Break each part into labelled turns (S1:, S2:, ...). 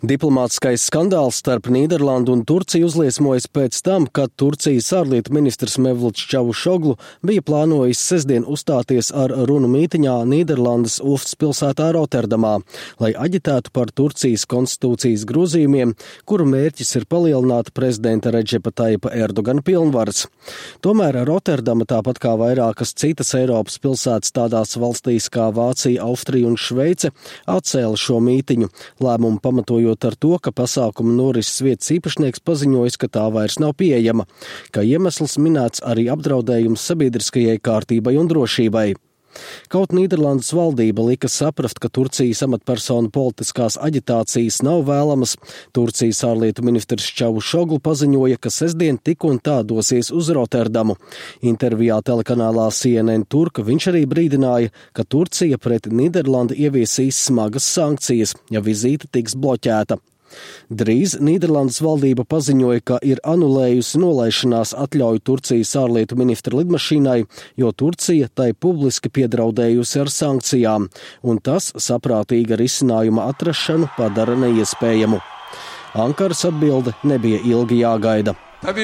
S1: Diplomātiskais skandāls starp Nīderlandu un Turciju uzliesmojas pēc tam, kad Turcijas ārlietu ministrs Mevluts Čavušoglu bija plānojis sestdien uzstāties ar runu mītiņā Nīderlandes ostas pilsētā Rotterdamā, lai aģitētu par Turcijas konstitūcijas grozījumiem, kuru mērķis ir palielināt prezidenta Redžepa Tayyipa Erdogana pilnvaras. Tomēr Rotterdama, tāpat kā vairākas citas Eiropas pilsētas tādās valstīs kā Vācija, Austrija un Šveice, atcēla šo mītiņu, lēmumu pamatojot ar to, ka pasākuma norises vietas īpašnieks paziņojis, ka tā vairs nav pieejama, ka iemesls minēts arī apdraudējums sabiedriskajai kārtībai un drošībai. Kaut Nīderlandes valdība lika saprast, ka Turcijas amatpersonu politiskās aģitācijas nav vēlamas, Turcijas ārlietu ministrs Čavušoglu paziņoja, ka sestdien tik un tā dosies uz Rotterdamu. Intervijā telekanālā CNN Turka viņš arī brīdināja, ka Turcija pret Nīderlandi ieviesīs smagas sankcijas, ja vizīte tiks bloķēta. Drīz Nīderlandes valdība paziņoja, ka ir anulējusi nolaišanās atļauju Turcijas ārlietu ministra lidmašīnai, jo Turcija tai publiski piedraudējusi ar sankcijām, un tas saprātīga risinājuma atrašanu padara neiespējamu. Ankaras atbilde nebija ilgi jāgaida.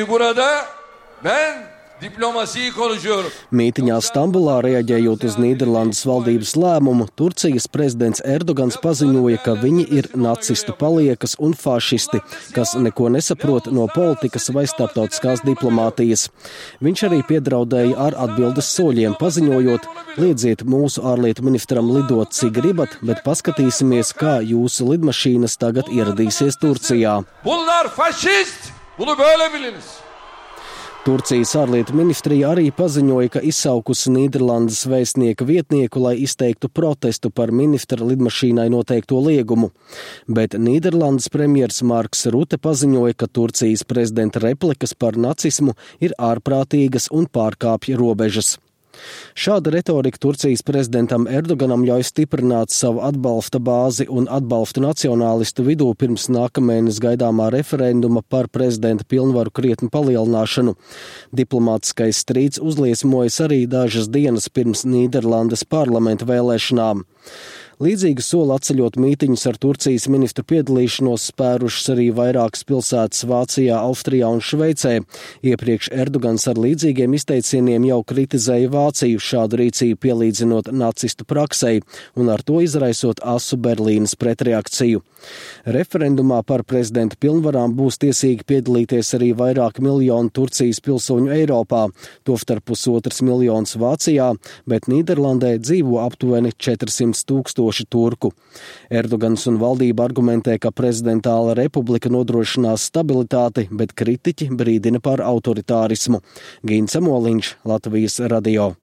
S1: Mītiņā Stambulā, reaģējot uz Nīderlandes valdības lēmumu, Turcijas prezidents Erdogans paziņoja, ka viņi ir nacistu paliekas un fašisti, kas neko nesaprot no politikas vai starptautiskās diplomātijas. Viņš arī piedraudēja ar atbildes soļiem, paziņojot: "Liedziet mūsu ārlietu ministram lidot, cik gribat, bet paskatīsimies, kā jūsu lidmašīnas tagad ieradīsies Turcijā."
S2: Bunlar fašist! Bunu böyle biliniz!
S1: Turcijas ārlietu ministrija arī paziņoja, ka izsaukusi Nīderlandes vēstnieka vietnieku, lai izteiktu protestu par ministra lidmašīnai noteikto liegumu. Bet Nīderlandes premjers Marks Rute paziņoja, ka Turcijas prezidenta replikas par nacismu ir ārprātīgas un pārkāpja robežas. Šāda retorika Turcijas prezidentam Erdoganam ļauj stiprināt savu atbalsta bāzi un atbalstu nacionālistu vidū pirms nākamēnes gaidāmā referenduma par prezidenta pilnvaru krietnu palielināšanu. Diplomātiskais strīds uzliesmojas arī dažas dienas pirms Nīderlandes parlamenta vēlēšanām. Līdzīgu soli atceļot mītiņus ar Turcijas ministru piedalīšanos spērušas arī vairākas pilsētas Vācijā, Austrijā un Šveicē. Iepriekš Erdogans ar līdzīgiem izteicieniem jau kritizēja Vāciju, šādu rīcību pielīdzinot nacistu praksei un ar to izraisot asu Berlīnas pretreakciju. Referendumā par prezidenta pilnvarām būs tiesīgi piedalīties arī vairāki miljoni Turcijas pilsoņu Eiropā, tostarp 1,5 miljons Vācijā, bet Nīderlandē dzīvo aptuveni 400,000 turku. Erdogans un valdība argumentē, ka prezidentāla republika nodrošinās stabilitāti, bet kritiķi brīdina par autoritārismu. Gins Amoliņš, Latvijas radio.